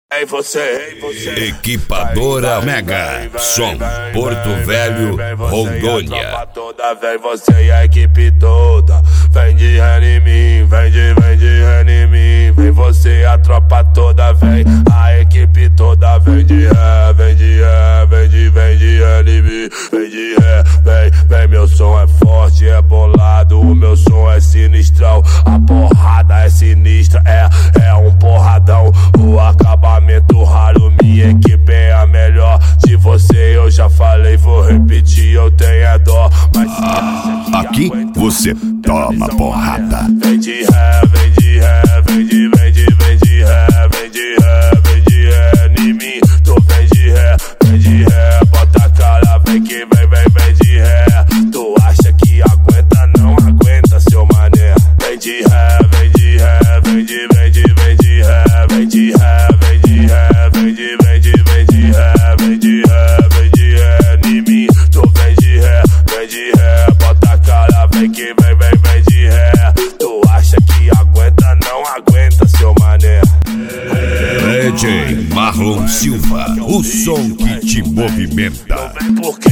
Ei você. Equipadora Mega, som Porto Velho, Rondônia. A tropa toda, vem você e a equipe toda. Vem de ré em mim, vem de ré em mim. Vem você, a tropa toda, vem. A equipe toda, vem de ré, vem de ré, vem de ré em mim. Vem de ré, vem, meu som é forte, é bolado. O meu som é sinistrão, a porrada é sinistra, é um porradão. O acabamento raro, minha equipe é a melhor. De você eu já falei, vou repetir, eu tenho a dó. Mas se acha que aqui você toma porrada. Vem de ré, vem de ré, vem de ré, vem de ré em mim. Tu vem de ré, bota a cara, vem que vem de ré. Tu acha que aguenta, não aguenta, seu mané. Vem de ré, vem de ré, vem de ré, vem de ré, vem de ré, vem de ré, vem de ré em mim. Tu vem de ré, bota a cara, vem que vem de ré. Tu acha que aguenta, não aguenta, seu mané. DJ Marlon Silva, o som que te movimenta. Não vem porque